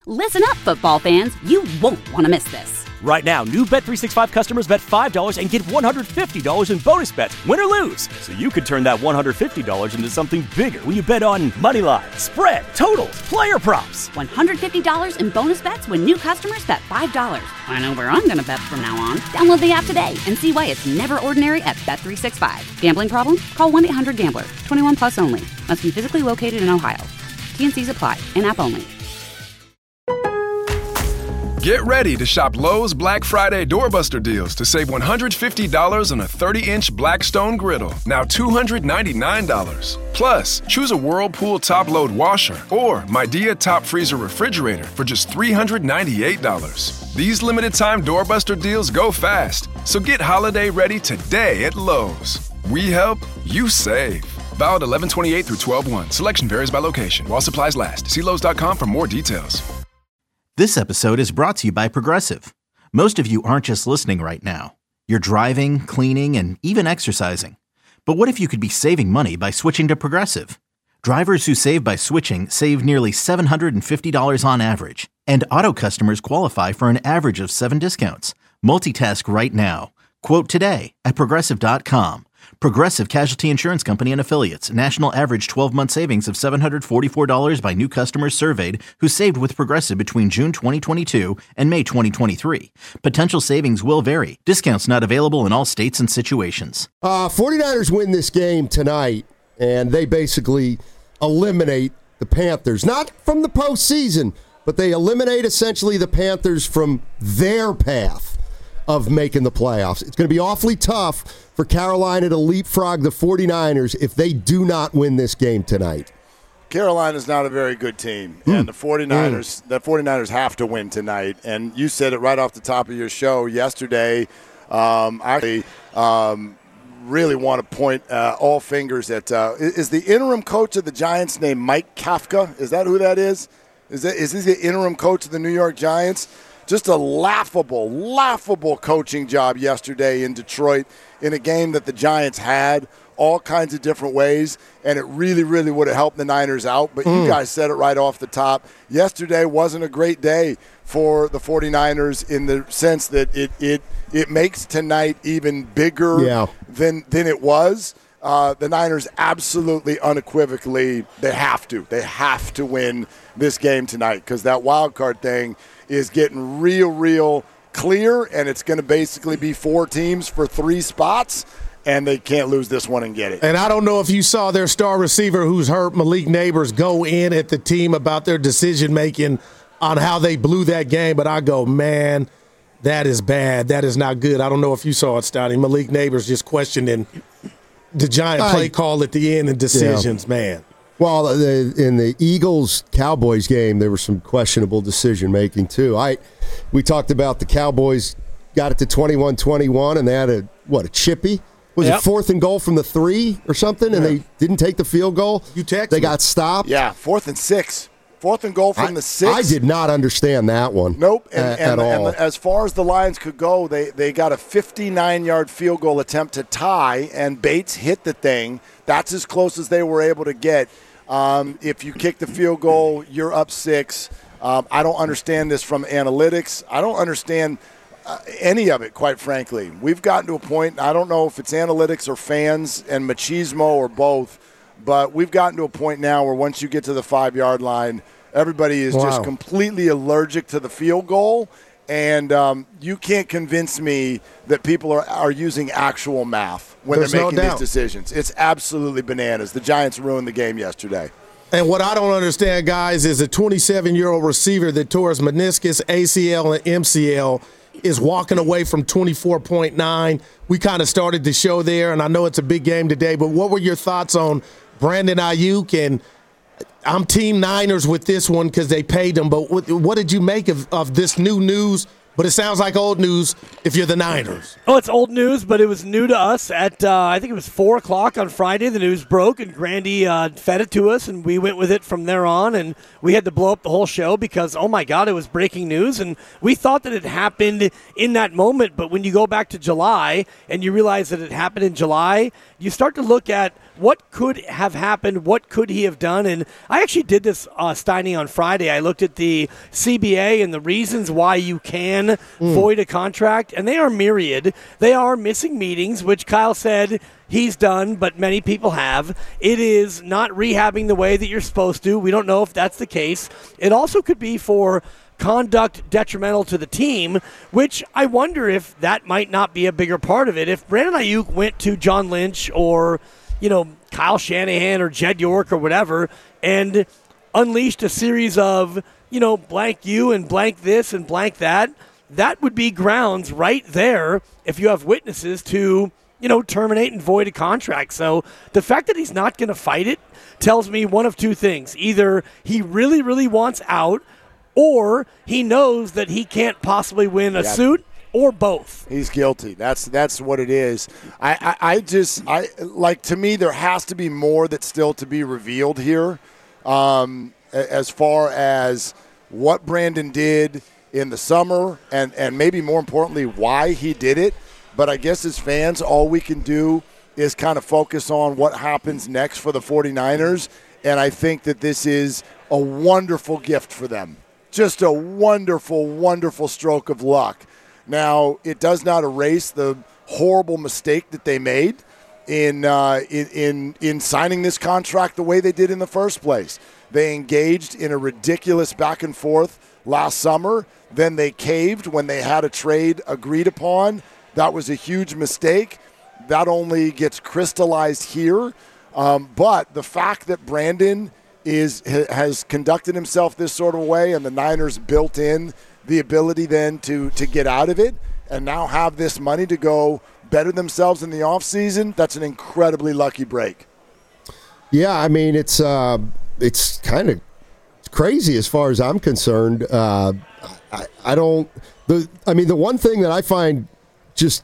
Listen up, football fans. You won't want to miss this. Right now, new Bet365 customers bet $5 and get $150 in bonus bets, win or lose. So you could turn that $150 into something bigger when you bet on money line, spread, totals, player props. $150 in bonus bets when new customers bet $5. I know where I'm going to bet from now on. Download the app today and see why it's never ordinary at Bet365. Gambling problem? Call 1-800-GAMBLER. 21 plus only. Must be physically located in Ohio. T&Cs apply. In-app only. Get ready to shop Lowe's Black Friday Doorbuster deals to save $150 on a 30-inch Blackstone griddle, now $299. Plus, choose a Whirlpool top-load washer or Midea top freezer refrigerator for just $398. These limited-time Doorbuster deals go fast, so get holiday ready today at Lowe's. We help, you save. Valid 11/28 through 12/1. Selection varies by location. While supplies last. See Lowe's.com for more details. This episode is brought to you by Progressive. Most of you aren't just listening right now. You're driving, cleaning, and even exercising. But what if you could be saving money by switching to Progressive? Drivers who save by switching save nearly $750 on average. And auto customers qualify for an average of 7 discounts. Multitask right now. Quote today at Progressive.com. Progressive Casualty Insurance Company and Affiliates. National average 12-month savings of $744 by new customers surveyed who saved with Progressive between June 2022 and May 2023. Potential savings will vary. Discounts not available in all states and situations. 49ers win this game tonight, and they basically eliminate the Panthers. Not from the postseason, but they eliminate essentially the Panthers from their path of making the playoffs. It's going to be awfully tough for Carolina to leapfrog the 49ers if they do not win this game tonight. Carolina's not a very good team, and the 49ers have to win tonight. And you said it right off the top of your show yesterday. I really want to point all fingers at is the interim coach of the Giants named Mike Kafka? Is that who that is? Is he the interim coach of the New York Giants? Just a laughable coaching job yesterday in Detroit in a game that the Giants had all kinds of different ways, and it really would have helped the Niners out. But you guys said it right off the top. Yesterday wasn't a great day for the 49ers in the sense that it makes tonight even bigger than it was. The Niners absolutely unequivocally, they have to win this game tonight because that wild card thing is getting real clear, and it's going to basically be 4 teams for 3 spots, and they can't lose this one and get it. And I don't know if you saw their star receiver who's hurt, Malik Neighbors, go in at the team about their decision-making on how they blew that game, but I go, man, that is bad. That is not good. I don't know if you saw it, Stoney. Malik Neighbors just questioning the Giant play call at the end and decisions, man. Well, in the Eagles-Cowboys game, there was some questionable decision-making, too. We talked about the Cowboys got it to 21-21, and they had a chippy? Was it 4th and goal from the 3 or something, and they didn't take the field goal? They got stopped? Yeah, 4th and 6. 4th and goal from the 6. I did not understand that one. Nope. At all. And as far as the Lions could go, they got a 59-yard field goal attempt to tie, and Bates hit the thing. That's as close as they were able to get. If you kick the field goal, you're up 6. I don't understand this from analytics. I don't understand any of it, quite frankly. We've gotten to a point, I don't know if it's analytics or fans and machismo or both, but we've gotten to a point now where once you get to the 5-yard line, everybody is just completely allergic to the field goal. And you can't convince me that people are using actual math when they're making these decisions. It's absolutely bananas. The Giants ruined the game yesterday. And what I don't understand, guys, is a 27-year-old receiver that tore his meniscus, ACL, and MCL is walking away from 24.9. We kind of started the show there, and I know it's a big game today, but what were your thoughts on Brandon Ayuk? And I'm Team Niners with this one because they paid them, but what did you make of this new news? But it sounds like old news if you're the Niners. Oh, it's old news, but it was new to us at, I think it was 4 o'clock on Friday. The news broke, and Grandy fed it to us, and we went with it from there on. And we had to blow up the whole show because, oh, my God, it was breaking news. And we thought that it happened in that moment. But when you go back to July and you realize that it happened in July, you start to look at what could have happened? What could he have done? And I actually did this, Steiny, on Friday. I looked at the CBA and the reasons why you can void a contract, and they are myriad. They are missing meetings, which Kyle said he's done, but many people have. It is not rehabbing the way that you're supposed to. We don't know if that's the case. It also could be for conduct detrimental to the team, which I wonder if that might not be a bigger part of it. If Brandon Ayuk went to John Lynch or, Kyle Shanahan or Jed York or whatever and unleashed a series of, blank you and blank this and blank that, that would be grounds right there if you have witnesses to, terminate and void a contract. So the fact that he's not going to fight it tells me one of two things. Either he really, really wants out, or he knows that he can't possibly win a suit, or both. He's guilty. That's what it is. To me, there has to be more that's still to be revealed here, as far as what Brandon did in the summer, and maybe more importantly, why he did it. But I guess as fans, all we can do is kind of focus on what happens next for the 49ers, and I think that this is a wonderful gift for them. Just a wonderful, wonderful stroke of luck. Now, it does not erase the horrible mistake that they made in signing this contract the way they did in the first place. They engaged in a ridiculous back and forth last summer. Then they caved when they had a trade agreed upon. That was a huge mistake. That only gets crystallized here. But the fact that Brandon has conducted himself this sort of way, and the Niners built in the ability then to get out of it and now have this money to go better themselves in the offseason, that's an incredibly lucky break. Yeah, I mean, it's kind of crazy as far as I'm concerned. The one thing that I find just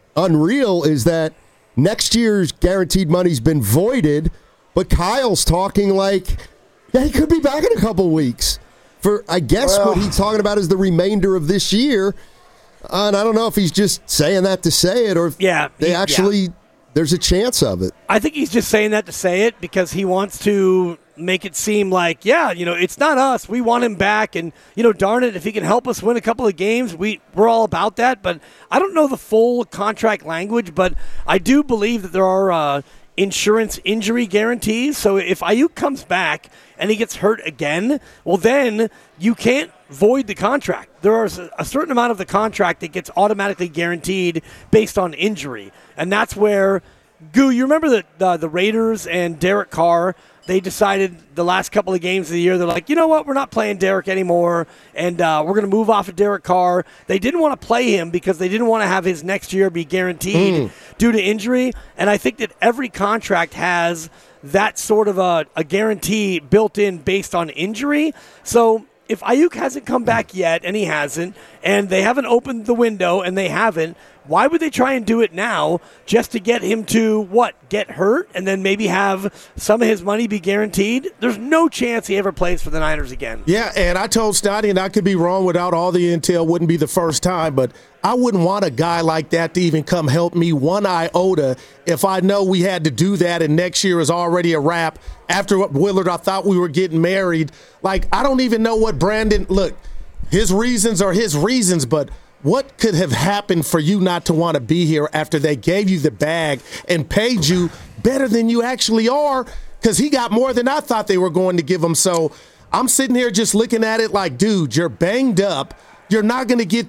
unreal is that next year's guaranteed money's been voided, but Kyle's talking like, yeah, he could be back in a couple weeks. For, I guess, what he's talking about is the remainder of this year. And I don't know if he's just saying that to say it or if there's a chance of it. I think he's just saying that to say it because he wants to make it seem like, it's not us. We want him back. And, darn it, if he can help us win a couple of games, we're all about that. But I don't know the full contract language, but I do believe that there are insurance injury guarantees. So if Ayuk comes back and he gets hurt again, well, then you can't void the contract. There is a certain amount of the contract that gets automatically guaranteed based on injury. And that's where, Goo, you remember the Raiders and Derek Carr, they decided the last couple of games of the year, they're like, you know what, we're not playing Derek anymore, and we're going to move off of Derek Carr. They didn't want to play him because they didn't want to have his next year be guaranteed due to injury. And I think that every contract has that sort of a guarantee built in based on injury. So if Ayuk hasn't come back yet, and he hasn't, and they haven't opened the window, and they haven't, why would they try and do it now just to get him to, get hurt and then maybe have some of his money be guaranteed? There's no chance he ever plays for the Niners again. Yeah, and I told Stotty, and I could be wrong without all the intel, wouldn't be the first time, but I wouldn't want a guy like that to even come help me one iota if I know we had to do that and next year is already a wrap. After Willard, I thought we were getting married. Like, I don't even know what Brandon – look, his reasons are his reasons, but – what could have happened for you not to want to be here after they gave you the bag and paid you better than you actually are? Because he got more than I thought they were going to give him. So I'm sitting here just looking at it like, dude, you're banged up. You're not going to get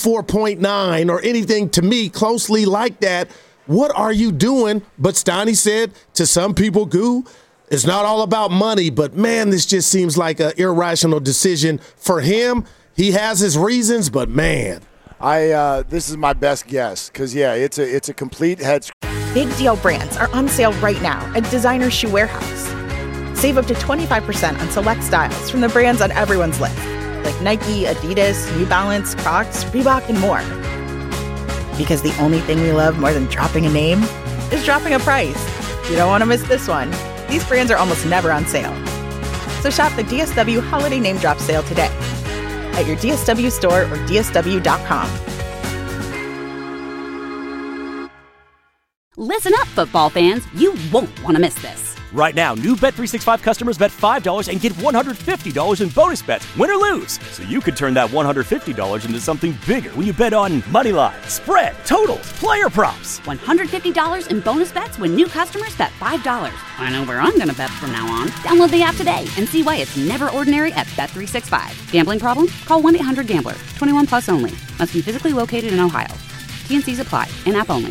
24.9 or anything to me closely like that. What are you doing? But Steiny said to some people, Goo, it's not all about money. But, man, this just seems like an irrational decision for him. He has his reasons, but, man. This is my best guess because, it's a complete head. Big Deal brands are on sale right now at Designer Shoe Warehouse. Save up to 25% on select styles from the brands on everyone's list, like Nike, Adidas, New Balance, Crocs, Reebok, and more. Because the only thing we love more than dropping a name is dropping a price. You don't want to miss this one. These brands are almost never on sale. So shop the DSW Holiday Name Drop Sale today at your DSW store or DSW.com. Listen up, football fans. You won't want to miss this. Right now, new Bet365 customers bet $5 and get $150 in bonus bets, win or lose. So you could turn that $150 into something bigger when you bet on moneyline, spread, totals, player props. $150 in bonus bets when new customers bet $5. I know where I'm going to bet from now on. Download the app today and see why it's never ordinary at Bet365. Gambling problem? Call 1-800-GAMBLER. 21 plus only. Must be physically located in Ohio. T&Cs apply. In-app only.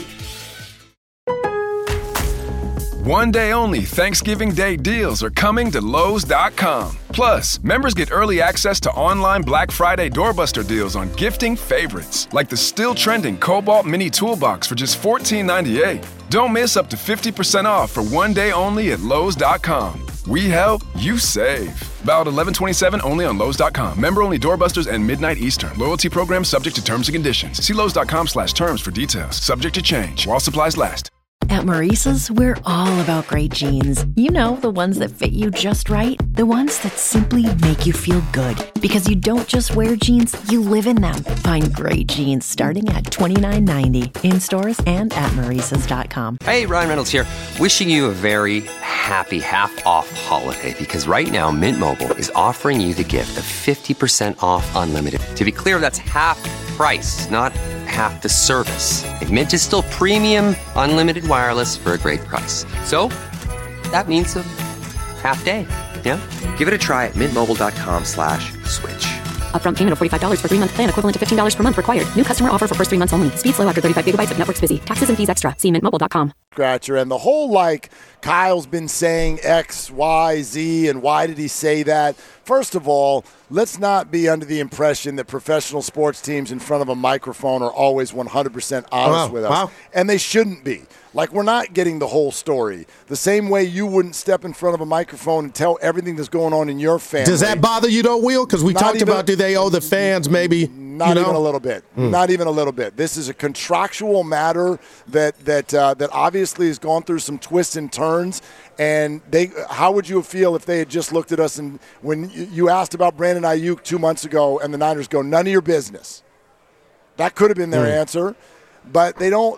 One day only Thanksgiving Day deals are coming to Lowe's.com. Plus, members get early access to online Black Friday doorbuster deals on gifting favorites, like the still trending Cobalt Mini Toolbox for just $14.98. Don't miss up to 50% off for one day only at Lowe's.com. We help, you save. Valid 11/27 only on Lowe's.com. Member only doorbusters and midnight Eastern. Loyalty program subject to terms and conditions. See Lowe's.com/terms for details. Subject to change while supplies last. At Maurice's, we're all about great jeans. You know, the ones that fit you just right. The ones that simply make you feel good. Because you don't just wear jeans, you live in them. Find great jeans starting at $29.90 in stores and at Maurice's.com. Hey, Ryan Reynolds here. Wishing you a very happy half-off holiday. Because right now, Mint Mobile is offering you the gift of 50% off unlimited. To be clear, that's half price, not half the service. And Mint is still premium, unlimited wireless for a great price. So, that means a half day, yeah? Give it a try at mintmobile.com/switch. Upfront payment of $45 for 3-month plan, equivalent to $15 per month required. New customer offer for first 3 months only. Speed slow after 35 gigabytes if network's busy. Taxes and fees extra. See mintmobile.com. Scratcher, and the whole Kyle's been saying X, Y, Z, and why did he say that? First of all, let's not be under the impression that professional sports teams in front of a microphone are always 100% honest with us. And they shouldn't be. We're not getting the whole story. The same way you wouldn't step in front of a microphone and tell everything that's going on in your family. Does that bother you, though, Will? Because we talked about, do they owe the fans maybe? Not even a little bit. Not even a little bit. This is a contractual matter that obviously has gone through some twists and turns. And how would you feel if they had just looked at us and when you asked about Brandon Ayuk 2 months ago and the Niners go, none of your business? That could have been their answer. But they don't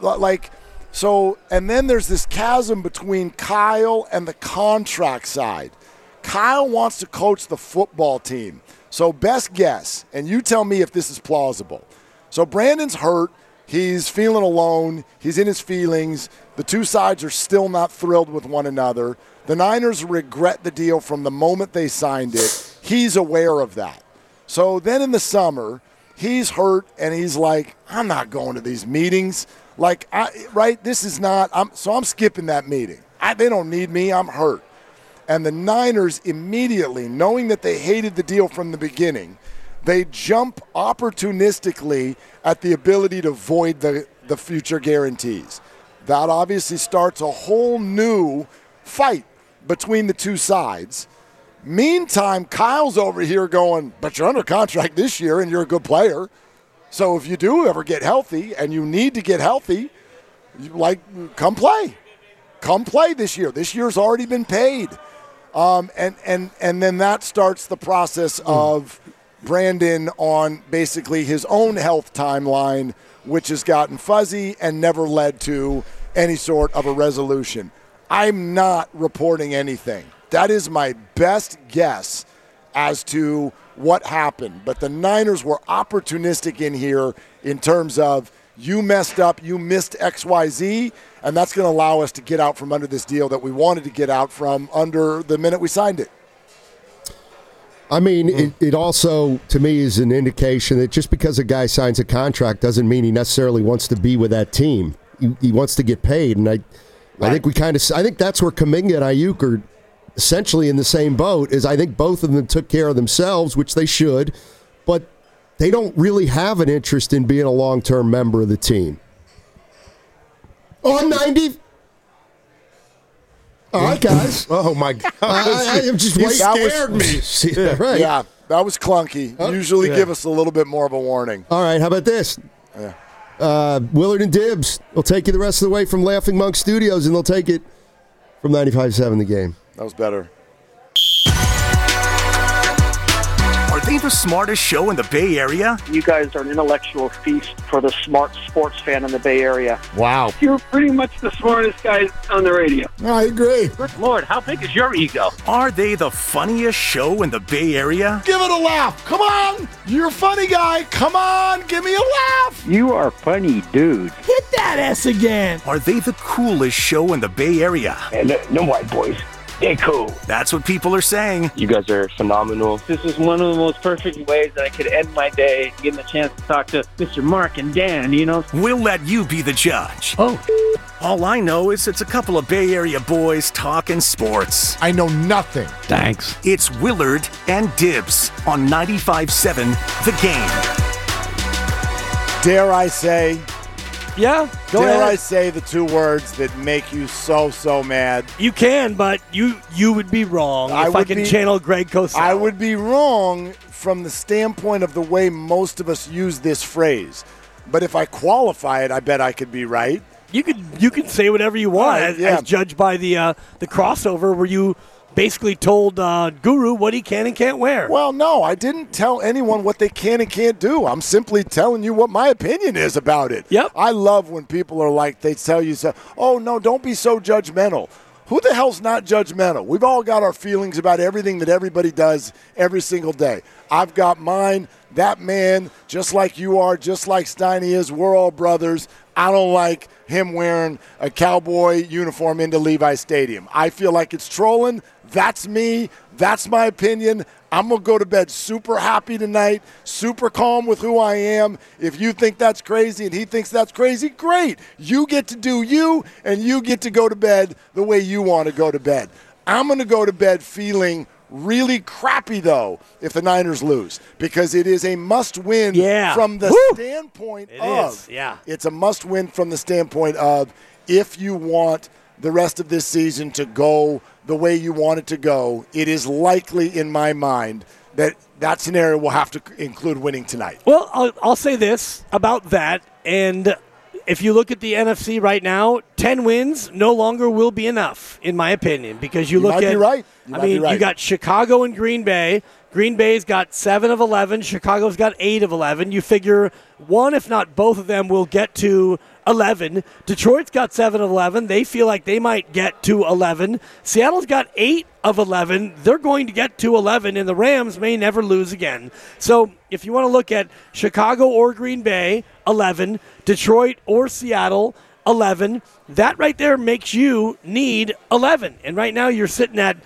So, and then there's this chasm between Kyle and the contract side. Kyle wants to coach the football team. So best guess, and you tell me if this is plausible. So Brandon's hurt. He's feeling alone. He's in his feelings. The two sides are still not thrilled with one another. The Niners regret the deal from the moment they signed it. He's aware of that. So then in the summer, he's hurt, and he's like, I'm not going to these meetings. This is not, I'm skipping that meeting. They don't need me. I'm hurt. And the Niners immediately, knowing that they hated the deal from the beginning, they jump opportunistically at the ability to void the future guarantees. That obviously starts a whole new fight between the two sides. Meantime, Kyle's over here going, but you're under contract this year and you're a good player. So if you do ever get healthy and you need to get healthy, come play. Come play this year. This year's already been paid. And then that starts the process of Brandon on basically his own health timeline, which has gotten fuzzy and never led to any sort of a resolution. I'm not reporting anything. That is my best guess as to what happened. But the Niners were opportunistic in here in terms of you messed up, you missed XYZ, and that's going to allow us to get out from under this deal that we wanted to get out from under the minute we signed it. I mean, it also, to me, is an indication that just because a guy signs a contract doesn't mean he necessarily wants to be with that team. He wants to get paid, and I think I think that's where Kuminga and Ayuk are essentially in the same boat. Is I think both of them took care of themselves, which they should, but they don't really have an interest in being a long-term member of the team. On 90. All right, guys. Oh, my God. I'm just you scared me. Yeah, right. Yeah, that was clunky. Usually give us a little bit more of a warning. All right, how about this? Yeah. Willard and Dibbs will take you the rest of the way from Laughing Monk Studios, and they'll take it from 95.7 The Game. That was better. Are they the smartest show in the Bay Area? You guys are an intellectual feast for the smart sports fan in the Bay Area. Wow. You're pretty much the smartest guys on the radio. I agree. Good Lord, how big is your ego? Are they the funniest show in the Bay Area? Give it a laugh. Come on. You're a funny guy. Come on. Give me a laugh. You are funny, dude. Hit that S again. Are they the coolest show in the Bay Area? And no white boys. They're cool. That's what people are saying. You guys are phenomenal. This is one of the most perfect ways that I could end my day, getting the chance to talk to Mr. Mark and Dan, you know? We'll let you be the judge. Oh. All I know is it's a couple of Bay Area boys talking sports. I know nothing. Thanks. It's Willard and Dibs on 95.7 The Game. Dare I say? Yeah, go Dare ahead. I say the two words that make you so mad? You can, but you would be wrong if I can channel Greg Cosell. I would be wrong from the standpoint of the way most of us use this phrase. But if I qualify it, I bet I could be right. You can say whatever you want, as judged by the crossover where you basically told Guru what he can and can't wear. Well, no, I didn't tell anyone what they can and can't do. I'm simply telling you what my opinion is about it. Yep. I love when people are like, they tell you, oh, no, don't be so judgmental. Who the hell's not judgmental? We've all got our feelings about everything that everybody does every single day. I've got mine. That man, just like you are, just like Steiny is, we're all brothers. I don't like him wearing a cowboy uniform into Levi Stadium. I feel like it's trolling. That's me. That's my opinion. I'm going to go to bed super happy tonight, super calm with who I am. If you think that's crazy and he thinks that's crazy, great. You get to do you, and you get to go to bed the way you want to go to bed. I'm going to go to bed feeling really crappy, though, if the Niners lose, because it is a must-win from the standpoint of. It's a must-win from the standpoint of if you want the rest of this season to go the way you want it to go, it is likely in my mind that scenario will have to include winning tonight. Well, I'll say this about that, and if you look at the NFC right now, 10 wins no longer will be enough, in my opinion, because you look might at. Be right. You got Chicago and Green Bay. Green Bay's got 7 of 11. Chicago's got 8 of 11. You figure one, if not both of them, will get to 11. Detroit's got 7 of 11. They feel like they might get to 11. Seattle's got 8 of 11. They're going to get to 11, and the Rams may never lose again. So if you want to look at Chicago or Green Bay, 11. Detroit or Seattle, 11. That right there makes you need 11. And right now you're sitting at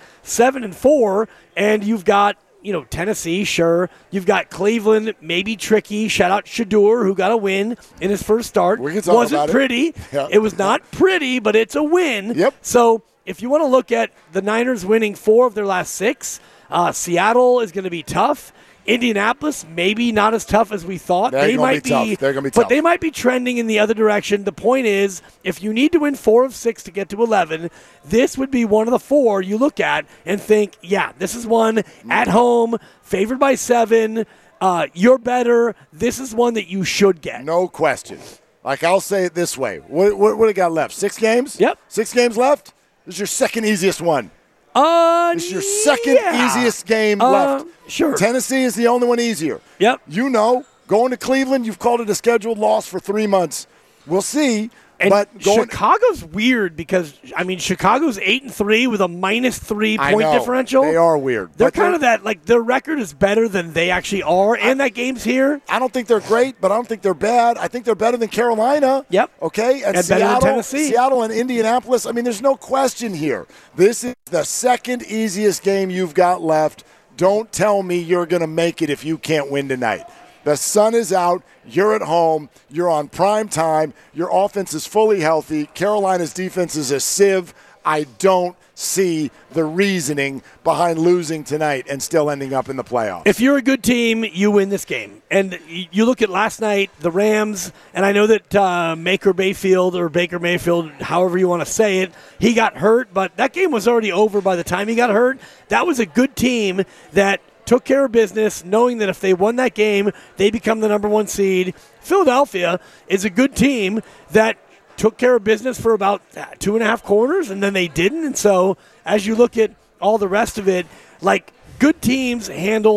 7-4, and you've got Tennessee, sure. You've got Cleveland, maybe tricky. Shout out Shadur, who got a win in his first start. Wasn't pretty. Yeah. It was not pretty, but it's a win. Yep. So if you want to look at the Niners winning 4 of their last 6, Seattle is going to be tough. Indianapolis, maybe not as tough as we thought. They might be tough. They're going to be tough. But they might be trending in the other direction. The point is, if you need to win 4 of 6 to get to 11, this would be one of the 4 you look at and think, yeah, this is one at home, favored by 7. You're better. This is one that you should get. No question. Like, I'll say it this way. What do you got left? 6 games? Yep. 6 games left? This is your second easiest one. This is your second easiest game left. Sure. Tennessee is the only one easier. Yep. Going to Cleveland, you've called it a scheduled loss for 3 months. We'll see. And Chicago's weird because, Chicago's 8-3 with a -3 point differential. They are weird. They're kind of that, like, their record is better than they actually are, and that game's here. I don't think they're great, but I don't think they're bad. I think they're better than Carolina. Yep. Okay? And better than Tennessee. Seattle and Indianapolis. There's no question here. This is the second easiest game you've got left. Don't tell me you're going to make it if you can't win tonight. The sun is out. You're at home. You're on prime time. Your offense is fully healthy. Carolina's defense is a sieve. I don't see the reasoning behind losing tonight and still ending up in the playoffs. If you're a good team, you win this game. And you look at last night, the Rams, and I know that Baker Mayfield, however you want to say it, he got hurt, but that game was already over by the time he got hurt. That was a good team that took care of business, knowing that if they won that game, they become the number 1 seed. Philadelphia is a good team that took care of business for about 2.5 quarters, and then they didn't. And so as you look at all the rest of it, like, good teams handle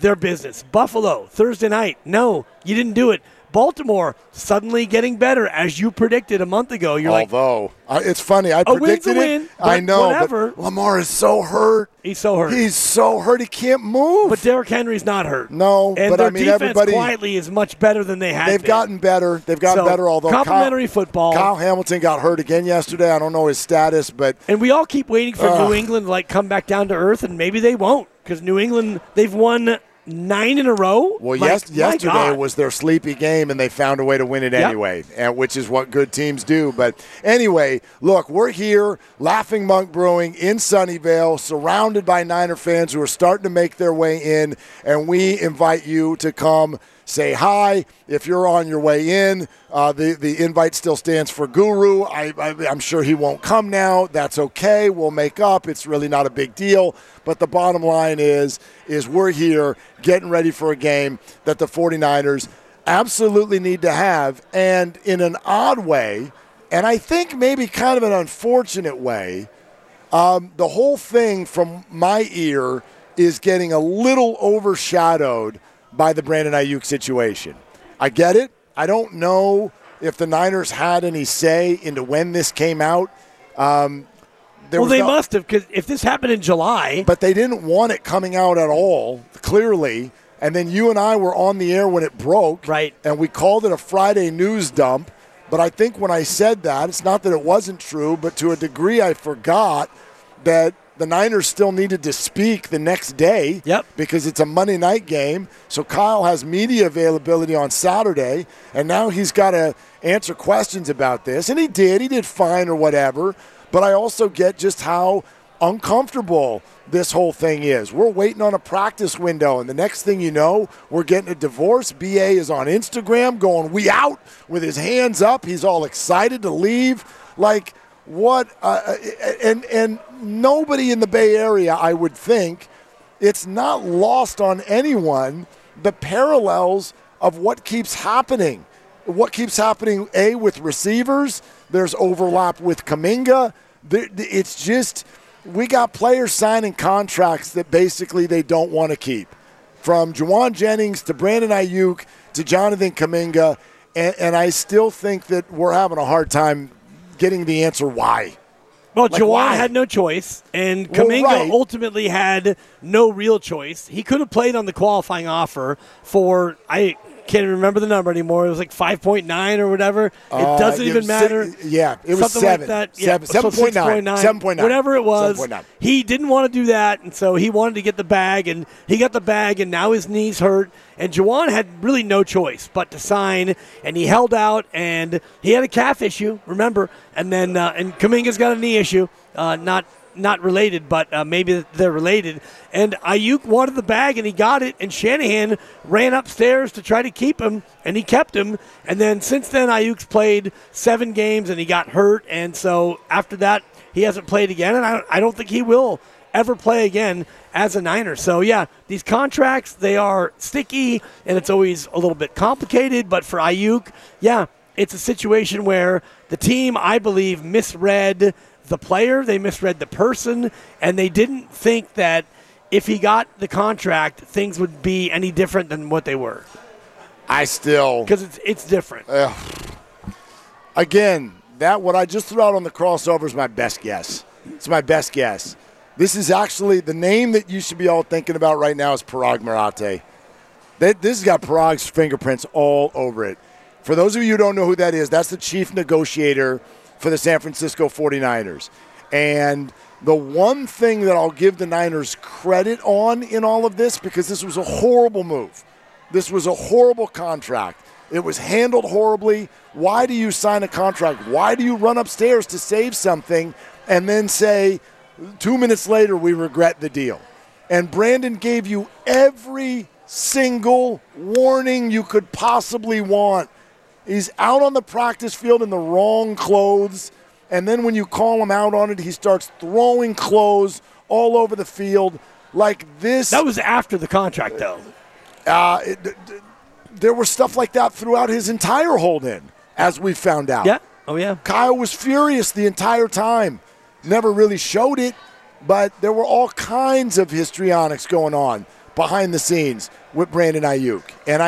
their business. Buffalo, Thursday night. No, you didn't do it. Baltimore suddenly getting better, as you predicted a month ago. You're it's funny. I predicted win, it. I know, whatever. But Lamar is so hurt. He's so hurt. He's so hurt. He can't move. But Derrick Henry's not hurt. No, and but their I mean, defense everybody quietly is much better than they had. They've gotten better. They've gotten better. Although complimentary football. Kyle Hamilton got hurt again yesterday. I don't know his status, but we all keep waiting for New England to come back down to earth, and maybe they won't, because New England, they've won 9 in a row. Well, yesterday was their sleepy game, and they found a way to win it anyway, which is what good teams do. But anyway, look, we're here, Laughing Monk Brewing in Sunnyvale, surrounded by Niner fans who are starting to make their way in, and we invite you to come say hi. If you're on your way in, the invite still stands for Guru. I'm sure he won't come now. That's okay. We'll make up. It's really not a big deal. But the bottom line is we're here getting ready for a game that the 49ers absolutely need to have. And in an odd way, and I think maybe kind of an unfortunate way, the whole thing from my ear is getting a little overshadowed by the Brandon Ayuk situation. I get it. I don't know if the Niners had any say into when this came out. They must have, because if this happened in July. But they didn't want it coming out at all, clearly. And then you and I were on the air when it broke. Right. And we called it a Friday news dump. But I think when I said that, it's not that it wasn't true, but to a degree I forgot that the Niners still needed to speak the next day because it's a Monday night game. So Kyle has media availability on Saturday, and now he's got to answer questions about this. And he did fine or whatever. But I also get just how uncomfortable this whole thing is. We're waiting on a practice window, and the next thing you know, we're getting a divorce. BA is on Instagram going, "We out," with his hands up. He's all excited to leave. Like, what? And nobody in the Bay Area, I would think, it's not lost on anyone the parallels of what keeps happening. What keeps happening, with receivers. There's overlap with Kuminga. It's just, we got players signing contracts that basically they don't want to keep. From Juwan Jennings to Brandon Ayuk to Jonathan Kuminga, and I still think that we're having a hard time getting the answer why. Well, Juwan had no choice, and Kuminga ultimately had no real choice. He could have played on the qualifying offer for, I can't remember the number anymore. It was like 5.9 or whatever. It doesn't even matter. It was something 7. like that. 7.9. 7.9. Whatever it was. 7.9. He didn't want to do that, and so he wanted to get the bag, and he got the bag, and now his knee's hurt. And Juwan had really no choice but to sign, and he held out, and he had a calf issue, remember, and then and Kuminga's got a knee issue, not related, but maybe they're related. And Ayuk wanted the bag, and he got it, and Shanahan ran upstairs to try to keep him, and he kept him. And then since then, Ayuk's played 7 games, and he got hurt, and so after that, he hasn't played again, and I don't think he will ever play again as a Niner. So, yeah, these contracts, they are sticky, and it's always a little bit complicated. But for Ayuk, yeah, it's a situation where the team, I believe, misread the player, they misread the person, and they didn't think that if he got the contract, things would be any different than what they were. Because it's different. Again, that what I just threw out on the crossover is my best guess. It's my best guess. This is actually the name that you should be all thinking about right now is Parag Marate. This has got Parag's fingerprints all over it. For those of you who don't know who that is, that's the chief negotiator for the San Francisco 49ers. And the one thing that I'll give the Niners credit on in all of this, because this was a horrible move. This was a horrible contract. It was handled horribly. Why do you sign a contract? Why do you run upstairs to save something and then say, 2 minutes later, we regret the deal? And Brandon gave you every single warning you could possibly want. He's out on the practice field in the wrong clothes, and then when you call him out on it, he starts throwing clothes all over the field like this. That was after the contract, though. There was stuff like that throughout his entire hold-in, as we found out. Yeah. Oh, yeah. Kyle was furious the entire time. Never really showed it, but there were all kinds of histrionics going on. behind the scenes with Brandon Ayuk. And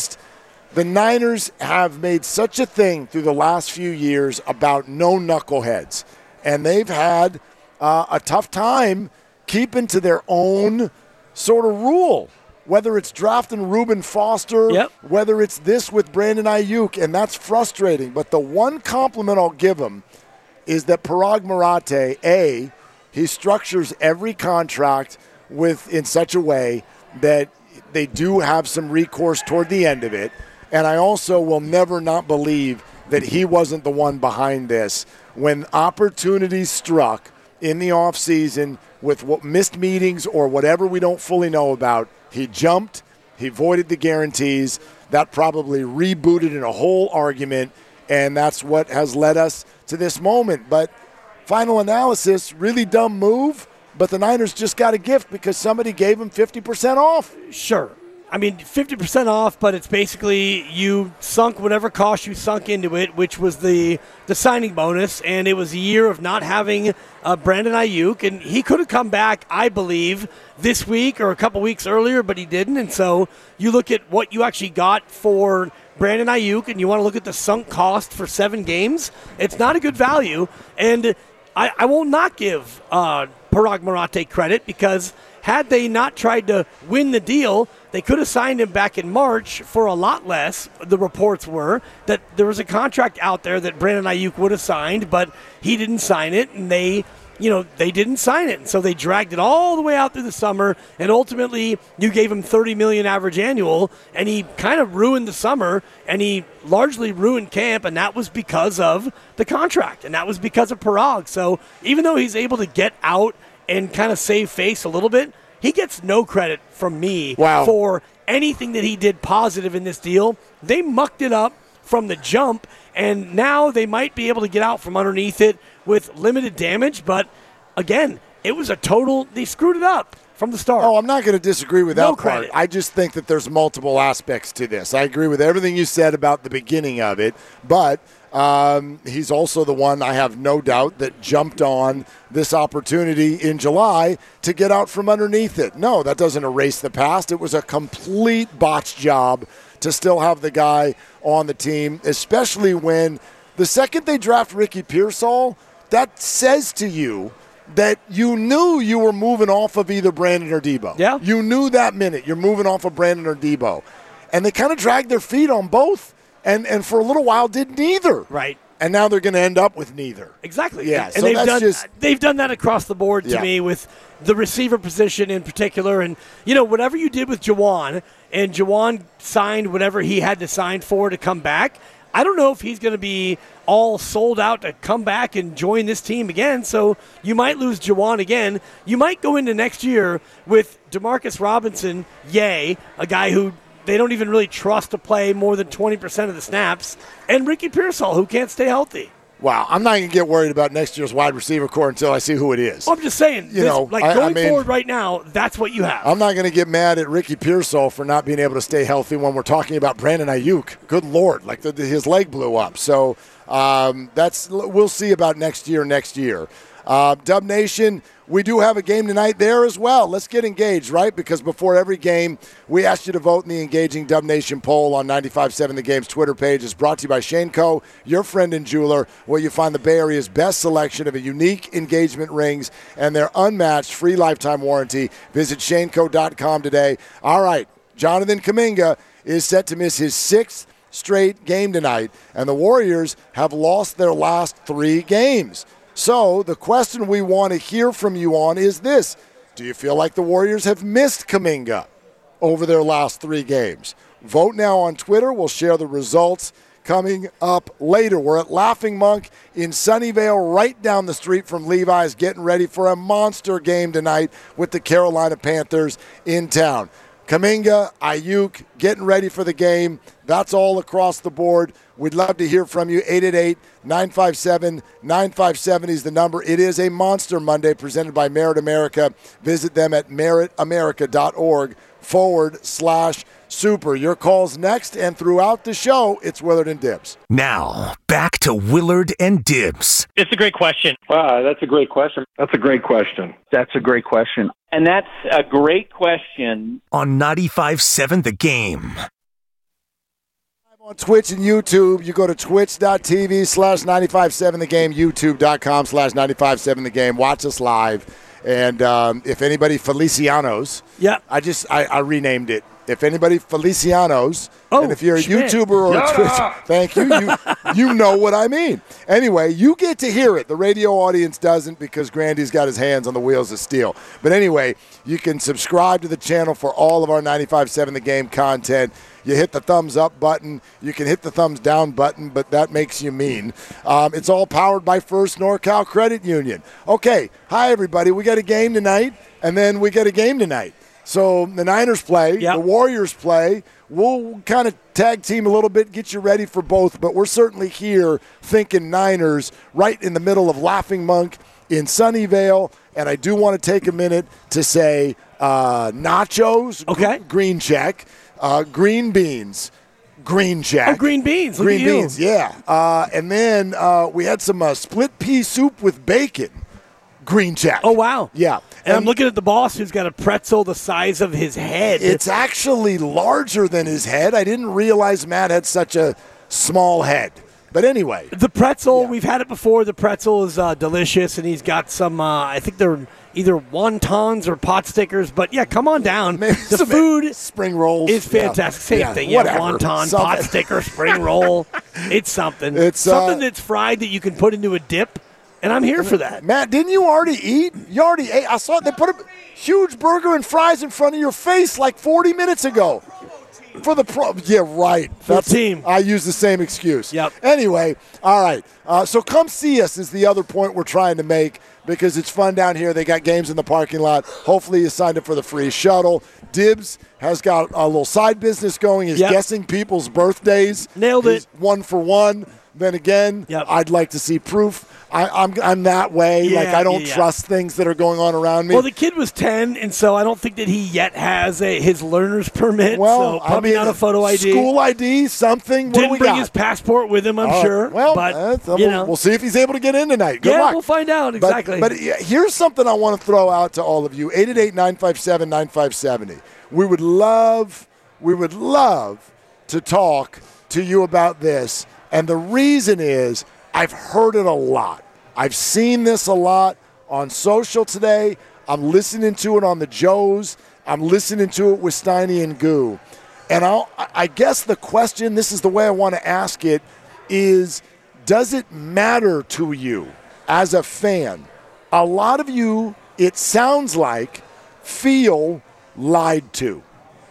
the Niners have made such a thing through the last few years about no knuckleheads. And they've had a tough time keeping to their own sort of rule, whether it's drafting Reuben Foster, whether it's this with Brandon Ayuk, and that's frustrating. But the one compliment I'll give him is that Parag Marathe, he structures every contract in such a way that they do have some recourse toward the end of it. And I also will never not believe that he wasn't the one behind this. When opportunities struck in the offseason with missed meetings or whatever we don't fully know about, he jumped, he voided the guarantees. That probably rebooted in a whole argument, and that's what has led us to this moment. But final analysis, really dumb move, but the Niners just got a gift because somebody gave them 50% off. Sure. I mean, 50% off, but it's basically you sunk whatever cost you sunk into it, which was the signing bonus, and it was a year of not having Brandon Ayuk, and he could have come back, I believe, this week or a couple weeks earlier, but he didn't, and so you look at what you actually got for Brandon Ayuk, and you want to look at the sunk cost for 7 games, it's not a good value, and I will not give Parag Marathe credit because had they not tried to win the deal, they could have signed him back in March for a lot less. The reports were that there was a contract out there that Brandon Ayuk would have signed, but he didn't sign it, and they didn't sign it. And so they dragged it all the way out through the summer, and ultimately you gave him $30 million average annual, and he kind of ruined the summer, and he largely ruined camp, and that was because of the contract, and that was because of Parag. So even though he's able to get out and kind of save face a little bit, he gets no credit from me for anything that he did positive in this deal. They mucked it up from the jump, and now they might be able to get out from underneath it with limited damage. But, again, it was they screwed it up from the start. Oh, I'm not going to disagree with that part. I just think that there's multiple aspects to this. I agree with everything you said about the beginning of it, but he's also the one, I have no doubt, that jumped on this opportunity in July to get out from underneath it. No, that doesn't erase the past. It was a complete botch job to still have the guy on the team, especially when the second they draft Ricky Pearsall, that says to you that you knew you were moving off of either Brandon or Debo. Yeah. You knew that minute you're moving off of Brandon or Debo. And they kind of dragged their feet on both. And for a little while did neither. Right. And now they're going to end up with neither. Exactly. Yeah. And so they've done that across the board to me with the receiver position in particular. And, whatever you did with Juwan, and Juwan signed whatever he had to sign for to come back, I don't know if he's going to be all sold out to come back and join this team again. So you might lose Juwan again. You might go into next year with Demarcus Robinson, a guy who they don't even really trust to play more than 20% of the snaps, and Ricky Pearsall, who can't stay healthy. Wow, I'm not going to get worried about next year's wide receiver core until I see who it is. Well, I'm just saying, going forward right now, that's what you have. I'm not going to get mad at Ricky Pearsall for not being able to stay healthy when we're talking about Brandon Ayuk. Good Lord, his leg blew up. So we'll see about next year. Dub Nation, we do have a game tonight there as well. Let's get engaged, right? Because before every game, we asked you to vote in the Engaging Dub Nation poll on 95.7 The Game's Twitter page. It's brought to you by Shane Co., your friend and jeweler, where you find the Bay Area's best selection of unique engagement rings and their unmatched free lifetime warranty. Visit shaneco.com today. All right, Jonathan Kuminga is set to miss his 6th straight game tonight, and the Warriors have lost their last 3 games. So the question we want to hear from you on is this. Do you feel like the Warriors have missed Kuminga over their last 3 games? Vote now on Twitter. We'll share the results coming up later. We're at Laughing Monk in Sunnyvale, right down the street from Levi's, getting ready for a monster game tonight with the Carolina Panthers in town. Kuminga, Ayuk, getting ready for the game. That's all across the board. We'd love to hear from you. 888-957-9570 is the number. It is a Monster Monday presented by Merit America. Visit them at meritamerica.org/ Super. Your call's next, and throughout the show, it's Willard and Dibs. Now, back to Willard and Dibs. It's a great question. Wow, that's a great question. That's a great question. That's a great question. And that's a great question. On 95.7 The Game. On Twitch and YouTube, you go to twitch.tv/957 The Game, youtube.com/957 The Game. Watch us live. And if anybody Felicianos, I renamed it. If anybody Felicianos, and if you're a YouTuber or a Twitch, thank you. You know what I mean. Anyway, you get to hear it. The radio audience doesn't because Grandy's got his hands on the wheels of steel. But anyway, you can subscribe to the channel for all of our 95.7 The Game content. You hit the thumbs up button. You can hit the thumbs down button, but that makes you mean. It's all powered by First NorCal Credit Union. Okay, hi, everybody. We got a game tonight, and then we got a game tonight. So the Niners play, the Warriors play. We'll kind of tag team a little bit, get you ready for both, but we're certainly here thinking Niners right in the middle of Laughing Monk in Sunnyvale. And I do want to take a minute to say nachos, green check, green beans, green check. Oh, green beans. Look green at you. beans, yeah. And then we had some split pea soup with bacon. Green check. Oh, wow. Yeah. And I'm looking at the boss who's got a pretzel the size of his head. It's actually larger than his head. I didn't realize Matt had such a small head. But anyway. The pretzel, we've had it before. The pretzel is delicious, and he's got some, I think they're either wontons or pot stickers. But, yeah, come on down. Maybe the food spring rolls is fantastic. Same thing. Yeah, wonton, pot sticker, spring roll. It's something. It's something that's fried that you can put into a dip. And I'm here for that. Matt, didn't you already eat? You already ate. I saw they put a huge burger and fries in front of your face like 40 minutes ago. For the yeah, right. That's team. I use the same excuse. Yep. Anyway, all right. So come see us is the other point we're trying to make because it's fun down here. They got games in the parking lot. Hopefully you signed up for the free shuttle. Dibs has got a little side business going. He's guessing people's birthdays. Nailed it. He's 1 for 1. Then again, I'd like to see proof. I'm that way. I don't trust things that are going on around me. Well, the kid was 10, and so I don't think that he yet has his learner's permit. Well, so probably not a photo ID. School ID, something. Didn't bring his passport with him, I'm sure. Well, but, we'll see if he's able to get in tonight. Good luck. We'll find out, exactly. But here's something I want to throw out to all of you. 888-957-9570. We would love to talk to you about this. And the reason is I've heard it a lot. I've seen this a lot on social today. I'm listening to it on the Joes. I'm listening to it with Steiny and Goo. And I guess the question, this is the way I want to ask it, is does it matter to you as a fan? A lot of you, it sounds like, feel lied to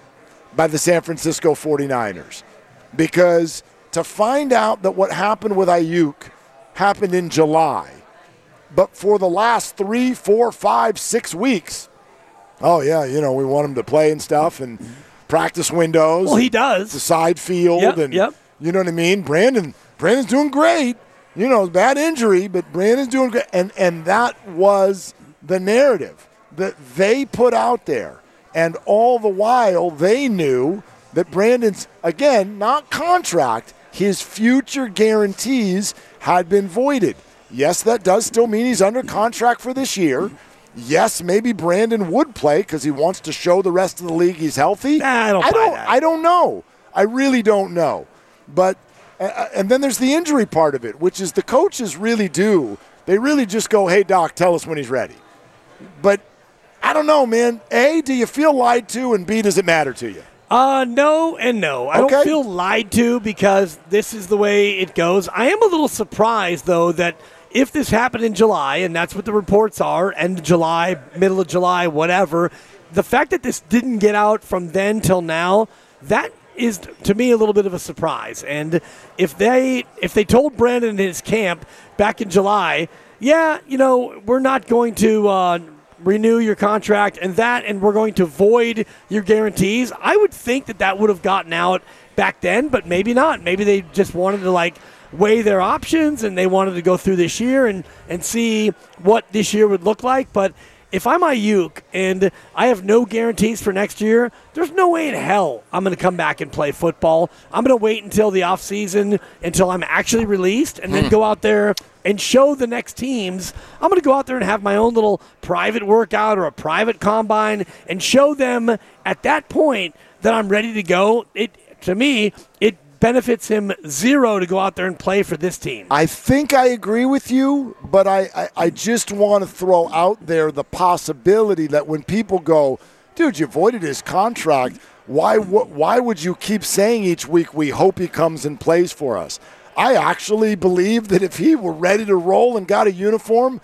by the San Francisco 49ers. Because to find out that what happened with Ayuk happened in July, but for the last 3, 4, 5, 6 weeks, we want him to play and stuff and practice windows. Well, he does. The side field. You know what I mean? Brandon's doing great. Bad injury, but Brandon's doing great. And that was the narrative that they put out there. And all the while, they knew that Brandon's, again, not contract, his future guarantees had been voided. Yes, that does still mean he's under contract for this year. Yes, maybe Brandon would play because he wants to show the rest of the league he's healthy. I don't know. I really don't know. But and then there's the injury part of it, which is the coaches really do. They really just go, hey, Doc, tell us when he's ready. But I don't know, man. A, do you feel lied to? And B, does it matter to you? No and no. I don't feel lied to because this is the way it goes. I am a little surprised, though, that if this happened in July, and that's what the reports are, end of July, middle of July, whatever, the fact that this didn't get out from then till now, that is, to me, a little bit of a surprise. And if they told Brandon in his camp back in July, we're not going to renew your contract and we're going to void your guarantees, I would think that would have gotten out back then, but maybe not. Maybe they just wanted to weigh their options and they wanted to go through this year and see what this year would look like. But if I'm Ayuk and I have no guarantees for next year, there's no way in hell I'm going to come back and play football. I'm going to wait until the offseason, until I'm actually released, and then go out there and show the next teams. I'm going to go out there and have my own little private workout or a private combine and show them at that point that I'm ready to go. To me, it benefits him zero to go out there and play for this team. I think I agree with you, but I just want to throw out there the possibility that when people go, dude, you voided his contract, why would you keep saying each week, we hope he comes and plays for us? I actually believe that if he were ready to roll and got a uniform,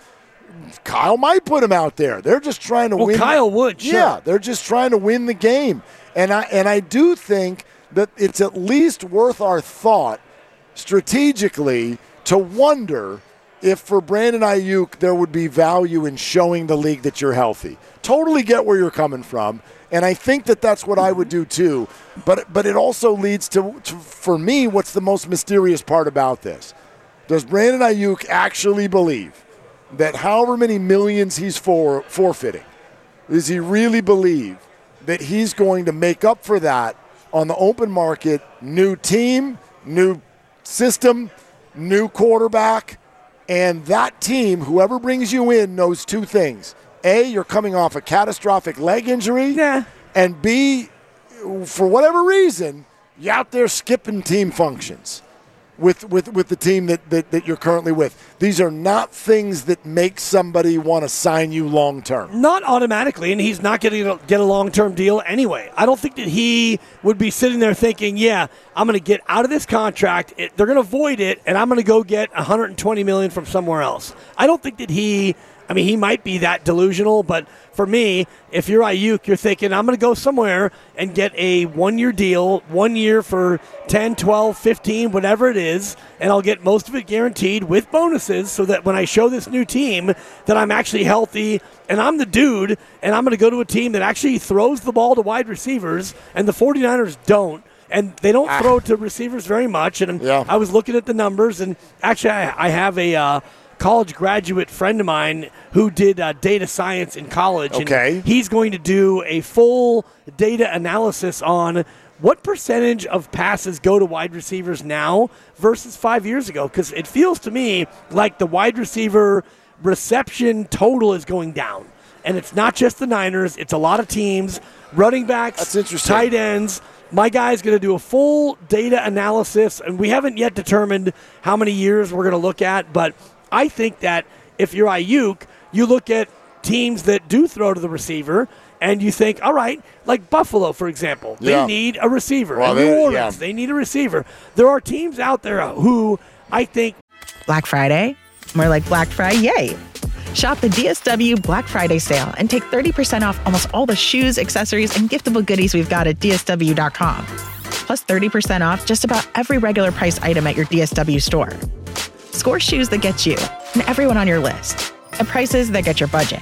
Kyle might put him out there. They're just trying to win. Kyle would, sure. Yeah, they're just trying to win the game. And I do think that it's at least worth our thought strategically to wonder if for Brandon Ayuk there would be value in showing the league that you're healthy. Totally get where you're coming from, and I think that that's what I would do too. But it also leads to, for me, what's the most mysterious part about this? Does Brandon Ayuk actually believe that however many millions he's forfeiting, does he really believe that he's going to make up for that on the open market, new team, new system, new quarterback, and that team, whoever brings you in, knows two things. A, you're coming off a catastrophic leg injury, and B, for whatever reason, you're out there skipping team functions with the team that you're currently with. These are not things that make somebody want to sign you long term. Not automatically, and he's not going to get a long-term deal anyway. I don't think that he would be sitting there thinking, yeah, I'm going to get out of this contract, they're going to void it, and I'm going to go get $120 million from somewhere else. I don't think that he might be that delusional, but for me, if you're Ayuk, you're thinking, I'm going to go somewhere and get a one-year deal, 1 year for 10, 12, 15, whatever it is, and I'll get most of it guaranteed with bonuses so that when I show this new team that I'm actually healthy and I'm the dude, and I'm going to go to a team that actually throws the ball to wide receivers, and the 49ers don't. And they don't throw to receivers very much. And I was looking at the numbers, and actually I have a college graduate friend of mine who did data science in college. Okay. And he's going to do a full data analysis on what percentage of passes go to wide receivers now versus 5 years ago. Because it feels to me like the wide receiver reception total is going down. And it's not just the Niners. It's a lot of teams, running backs, that's interesting, tight ends. My guy's going to do a full data analysis, and we haven't yet determined how many years we're going to look at, but I think that if you're Ayuk, you look at teams that do throw to the receiver, and you think, all right, like Buffalo, for example, they need a receiver. Well, New Orleans, they need a receiver. There are teams out there who I think... Black Friday? More like Black Friday, yay! Shop the DSW Black Friday sale and take 30% off almost all the shoes, accessories, and giftable goodies we've got at DSW.com. Plus 30% off just about every regular price item at your DSW store. Score shoes that get you and everyone on your list at prices that get your budget.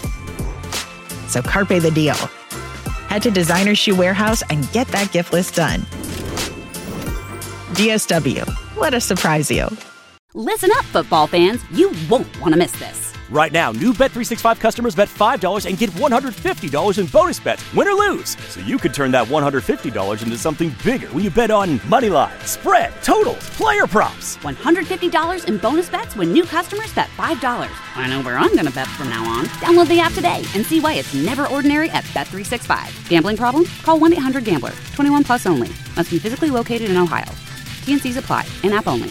So carpe the deal. Head to Designer Shoe Warehouse and get that gift list done. DSW, let us surprise you. Listen up, football fans. You won't want to miss this. Right now, new Bet365 customers bet $5 and get $150 in bonus bets, win or lose. So you could turn that $150 into something bigger when you bet on money line, spread, totals, player props. $150 in bonus bets when new customers bet $5. I know where I'm going to bet from now on. Download the app today and see why it's never ordinary at Bet365. Gambling problem? Call 1-800-GAMBLER. 21 plus only. Must be physically located in Ohio. T&Cs apply. In-app only.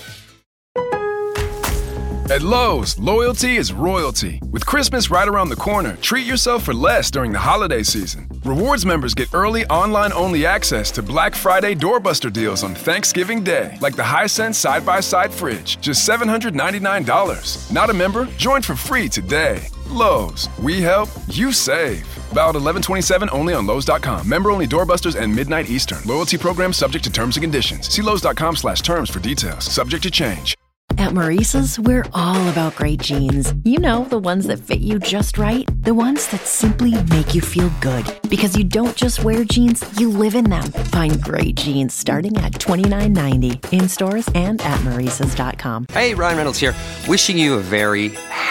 At Lowe's, loyalty is royalty. With Christmas right around the corner, treat yourself for less during the holiday season. Rewards members get early online-only access to Black Friday doorbuster deals on Thanksgiving Day, like the Hisense side-by-side fridge, just $799. Not a member? Join for free today. Lowe's, we help, you save. Valid 11/27 only on Lowe's.com. Member-only doorbusters and midnight Eastern. Loyalty program subject to terms and conditions. See Lowe's.com/terms for details. Subject to change. At Maurice's, we're all about great jeans. You know, the ones that fit you just right. The ones that simply make you feel good. Because you don't just wear jeans, you live in them. Find great jeans starting at $29.90 in stores and at Maurice's.com. Hey, Ryan Reynolds here, wishing you a very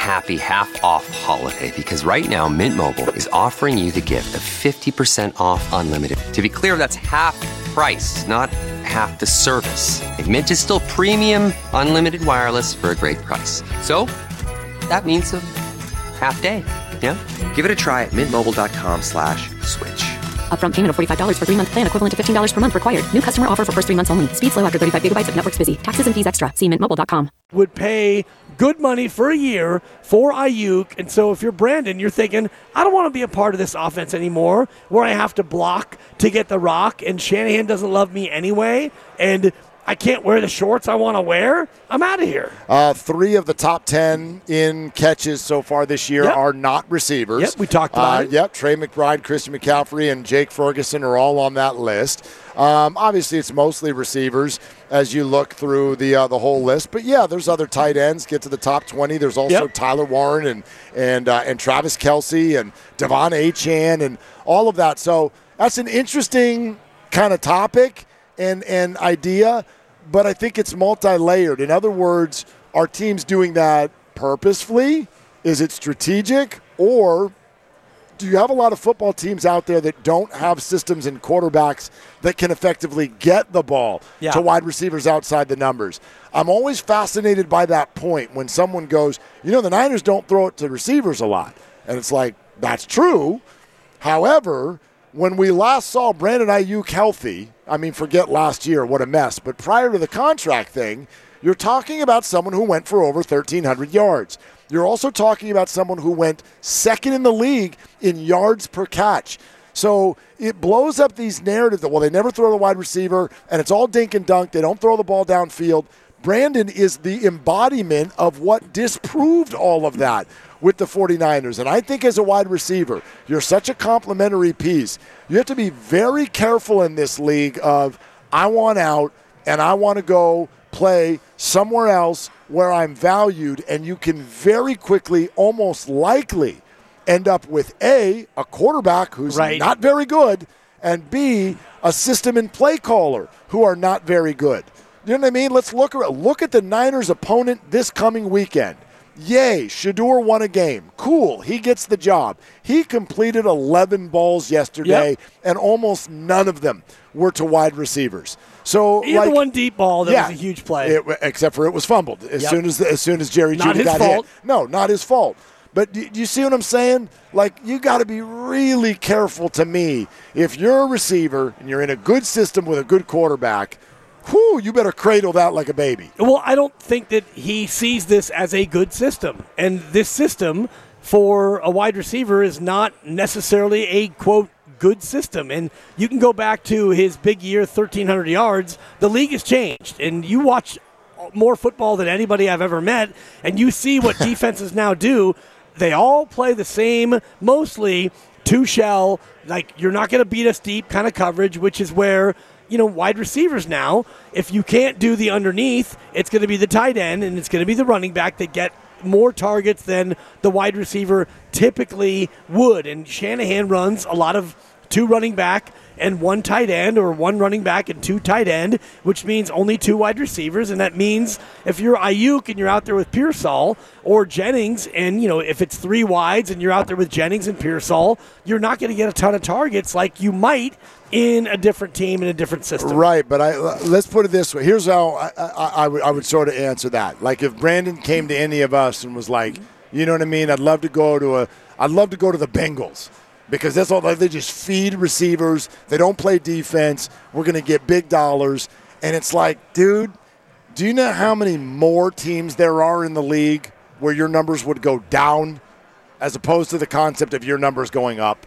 happy half-off holiday because right now Mint Mobile is offering you the gift of 50% off unlimited. To be clear, that's half price, not half the service. And Mint is still premium unlimited wireless for a great price. So that means a half day. Yeah? Give it a try at mintmobile.com/switch. Upfront payment of $45 for 3-month plan, equivalent to $15 per month required. New customer offer for first 3 months only. Speed slow after 35 gigabytes if network's busy. Taxes and fees extra. See mintmobile.com. Would pay good money for a year for Ayuk. And so if you're Brandon, you're thinking, I don't want to be a part of this offense anymore where I have to block to get the rock and Shanahan doesn't love me anyway. And I can't wear the shorts I want to wear. I'm out of here. 3 of the top 10 in catches so far this year are not receivers. Yep, we talked about it. Yep, Trey McBride, Christian McCaffrey, and Jake Ferguson are all on that list. Obviously, it's mostly receivers as you look through the whole list. But, yeah, there's other tight ends. Get to the top 20. There's also Tyler Warren and Travis Kelce and Devon Achane and all of that. So that's an interesting kind of topic and idea. But I think it's multi-layered. In other words, are teams doing that purposefully? Is it strategic? Or do you have a lot of football teams out there that don't have systems and quarterbacks that can effectively get the ball to wide receivers outside the numbers? I'm always fascinated by that point when someone goes, the Niners don't throw it to receivers a lot. And it's like, that's true. However, when we last saw Brandon Ayuk healthy, I mean, forget last year, what a mess. But prior to the contract thing, you're talking about someone who went for over 1,300 yards. You're also talking about someone who went second in the league in yards per catch. So it blows up these narratives that, they never throw the wide receiver, and it's all dink and dunk. They don't throw the ball downfield. Brandon is the embodiment of what disproved all of that with the 49ers. And I think as a wide receiver, you're such a complimentary piece. You have to be very careful in this league of, I want out and I want to go play somewhere else where I'm valued, and you can very quickly, almost likely, end up with A, a quarterback who's not very good, and B, a system and play caller who are not very good. You know what I mean? Let's look at the Niners' opponent this coming weekend. Yay, Shedeur won a game. Cool, he gets the job. He completed 11 balls yesterday, and almost none of them were to wide receivers. So he had the one deep ball that was a huge play. Except for it was fumbled as soon as Jerry Jeudy got hit. No, not his fault. But do you see what I'm saying? Like, you got to be really careful, to me. If you're a receiver and you're in a good system with a good quarterback, you better cradle that like a baby. Well, I don't think that he sees this as a good system. And this system for a wide receiver is not necessarily a, quote, good system. And you can go back to his big year, 1,300 yards. The league has changed. And you watch more football than anybody I've ever met, and you see what defenses now do. They all play the same, mostly two-shell, like you're not going to beat us deep kind of coverage, which is where – wide receivers now, if you can't do the underneath, it's going to be the tight end and it's going to be the running back that get more targets than the wide receiver typically would. And Shanahan runs a lot of 2 running back and 1 tight end, or 1 running back and 2 tight end, which means only 2 wide receivers. And that means if you're Ayuk and you're out there with Pearsall or Jennings, and if it's 3 wides and you're out there with Jennings and Pearsall, you're not going to get a ton of targets like you might in a different team in a different system. Right, but let's put it this way. Here's how I would sort of answer that. Like, if Brandon came to any of us and was like, you know what I mean, I'd love to go to the Bengals. Because that's all, they just feed receivers. They don't play defense. We're going to get big dollars. And it's like, dude, do you know how many more teams there are in the league where your numbers would go down as opposed to the concept of your numbers going up?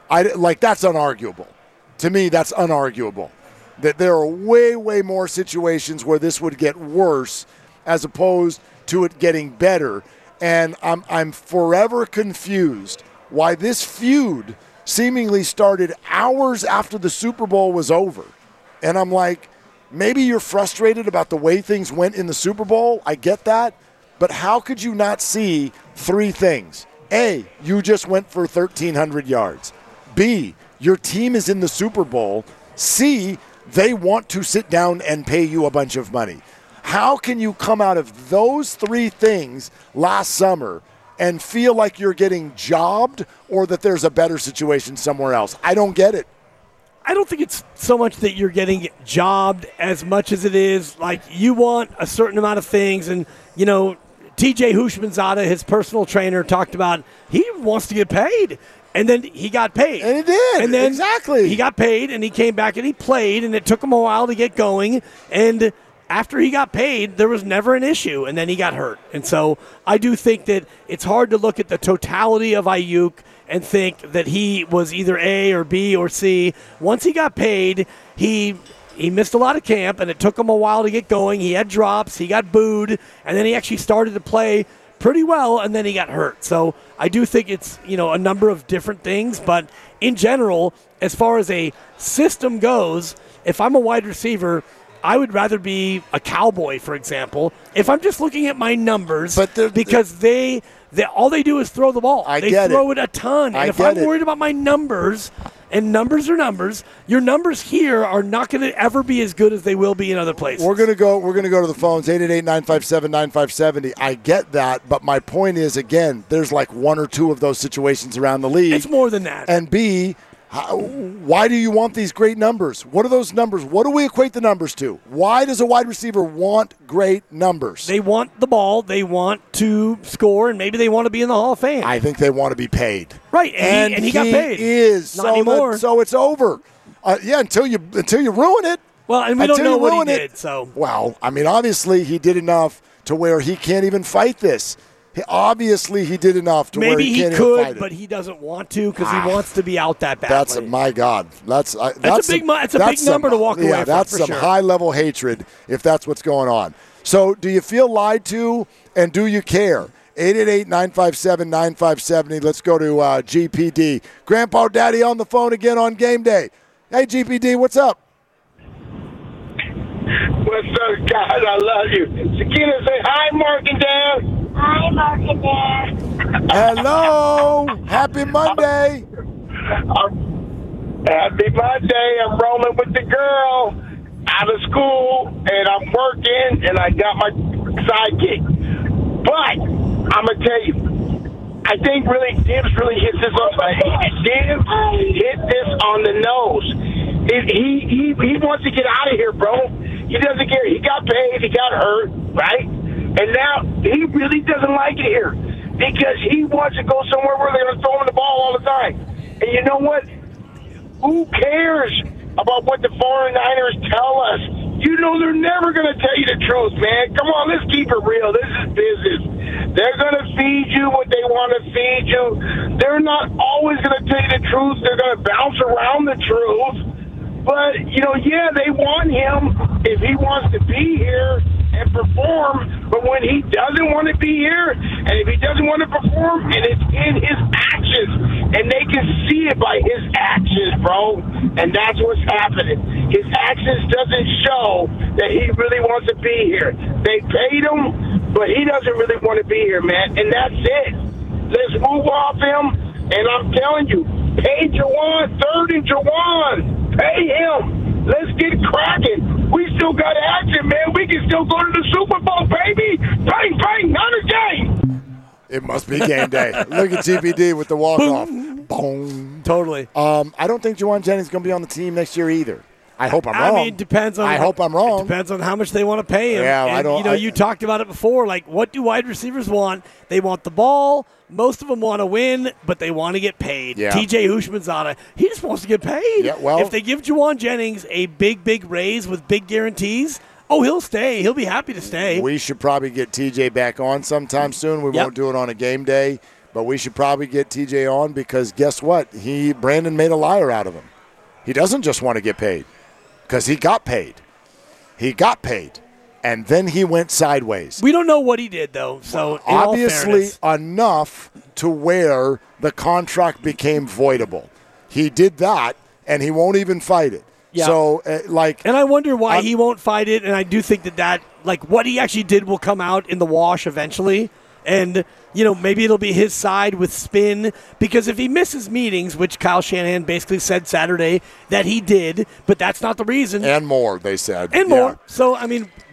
That's unarguable. To me, that's unarguable. That there are way, way more situations where this would get worse as opposed to it getting better. And I'm forever confused why this feud seemingly started hours after the Super Bowl was over. And I'm like, maybe you're frustrated about the way things went in the Super Bowl. I get that. But how could you not see 3 things? A, you just went for 1,300 yards. B, your team is in the Super Bowl. C, they want to sit down and pay you a bunch of money. How can you come out of those 3 things last summer and feel like you're getting jobbed or that there's a better situation somewhere else? I don't get it. I don't think it's so much that you're getting jobbed as much as it is like you want a certain amount of things. And, TJ Houshmandzadeh, his personal trainer, talked about he wants to get paid. And then he got paid. And he did. And then exactly. He got paid, and he came back and he played, and it took him a while to get going. And after he got paid, there was never an issue, and then he got hurt. And so I do think that it's hard to look at the totality of Ayuk and think that he was either A or B or C. Once he got paid, he missed a lot of camp, and it took him a while to get going. He had drops. He got booed, and then he actually started to play pretty well, and then he got hurt. So I do think it's, a number of different things. But in general, as far as a system goes, if I'm a wide receiver, I would rather be a Cowboy, for example, if I'm just looking at my numbers, because they all they do is throw the ball. They throw it a ton. And if I'm worried about my numbers, and numbers are numbers, your numbers here are not going to ever be as good as they will be in other places. We're going to go to the phones, 888-957-9570. I get that, but my point is, again, there's like one or two of those situations around the league. It's more than that. And B, why do you want these great numbers? What are those numbers? What do we equate the numbers to? Why does a wide receiver want great numbers? They want the ball. They want to score, and maybe they want to be in the Hall of Fame. I think they want to be paid. Right, and he got paid. Not anymore. So it's over. Until you ruin it. Well, and we don't know what he did. So well, I mean, obviously he did enough to where he can't even fight this. Obviously, he did enough to where he can't even fight it. Maybe he could, but he doesn't want to because he wants to be out that badly. That's my God. That's a big number to walk away from. That's some high-level hatred if that's what's going on. So do you feel lied to, and do you care? 888-957-9570. Let's go to GPD. Grandpa Daddy on the phone again on game day. Hey, GPD, what's up? What's up, guys? I love you. Sakina, say hi, Mark and Dad. Hi, Mark and Dad. Hello. Happy Monday. Happy Monday. I'm rolling with the girl out of school, and I'm working, and I got my sidekick. But I'm going to tell you, I think really Dibs really hit this on the nose. He wants to get out of here, bro. He doesn't care. He got paid. He got hurt, right? And now he really doesn't like it here because he wants to go somewhere where they're going to throw him the ball all the time. And you know what? Who cares about what the 49ers tell us? They're never going to tell you the truth, man. Come on, let's keep it real. This is business. They're going to feed you what they want to feed you. They're not always going to tell you the truth. They're going to bounce around the truth. But, they want him if he wants to be here and perform. But when he doesn't want to be here, and if he doesn't want to perform, and it's in his actions, and they can see it by his actions, bro. And that's what's happening. His actions doesn't show that he really wants to be here. They paid him, but he doesn't really want to be here, man. And that's it. Let's move off him. And I'm telling you, pay Jawan, third and Jawan. Pay him. Let's get cracking. We still got action, man. We can still go to the Super Bowl, baby. Bang, bang, Niners game. It must be game day. Look at GPD with the walk-off. Boom. Totally. I don't think Jawan Jennings is going to be on the team next year either. I hope I'm wrong. I mean, it depends on. I hope I'm wrong. It depends on how much they want to pay him. Yeah, and, I don't. You talked about it before. Like, what do wide receivers want? They want the ball. Most of them want to win, but they want to get paid. Yeah. TJ Houshmandzadeh, he just wants to get paid. Yeah, well, if they give Jawan Jennings a big raise with big guarantees, he'll stay. He'll be happy to stay. We should probably get TJ back on sometime soon. We won't do it on a game day, but we should probably get TJ on because guess what? Brandon made a liar out of him. He doesn't just want to get paid. Because he got paid. And then he went sideways. We don't know what he did, though. So obviously enough to where the contract became voidable. He did that, and he won't even fight it. Yeah. So, and I wonder why he won't fight it, and I do think that what he actually did will come out in the wash eventually. And, maybe it'll be his side with spin because if he misses meetings, which Kyle Shanahan basically said Saturday that he did, but that's not the reason. And more, they said. And more. So, I mean,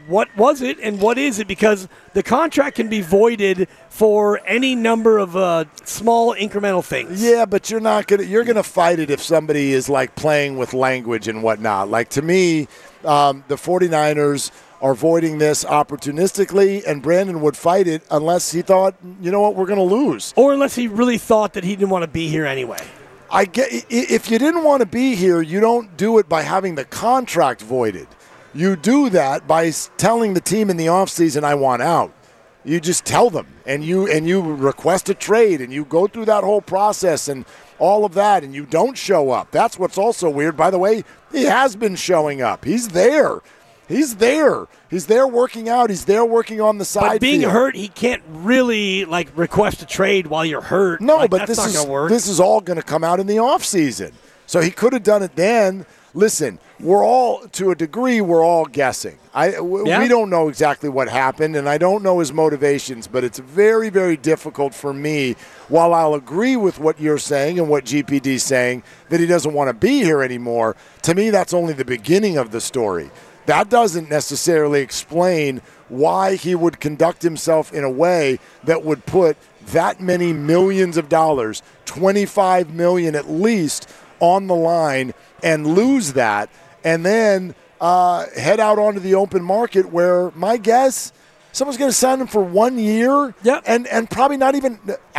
what was it and what is it? Because the contract can be voided for any number of small incremental things. Yeah, but you're gonna fight it if somebody is like playing with language and whatnot. Like, to me, the 49ers are voiding this opportunistically, and Brandon would fight it unless he thought, you know what, we're going to lose. Or unless he really thought that he didn't want to be here anyway. I get, if you didn't want to be here, you don't do it by having the contract voided. You do that by telling the team in the offseason, I want out. You just tell them, and you request a trade, and you go through that whole process and all of that, and you don't show up. That's what's also weird. By the way, he has been showing up. He's there. He's there. He's there working out. He's there working on the side. But being field. hurt, he can't really request a trade while you're hurt. No, but that's not gonna work. This is all going to come out in the offseason. So he could have done it then. Listen, we're all, to a degree, we're all guessing. We don't know exactly what happened, and I don't know his motivations, but it's very, very difficult for me, while I'll agree with what you're saying and what GPD's saying, that he doesn't want to be here anymore. To me, that's only the beginning of the story. That doesn't necessarily explain why he would conduct himself in a way that would put that many millions of dollars, $25 million at least, on the line and lose that, and then head out onto the open market where, my guess, someone's going to sign him for 1 year, and probably not even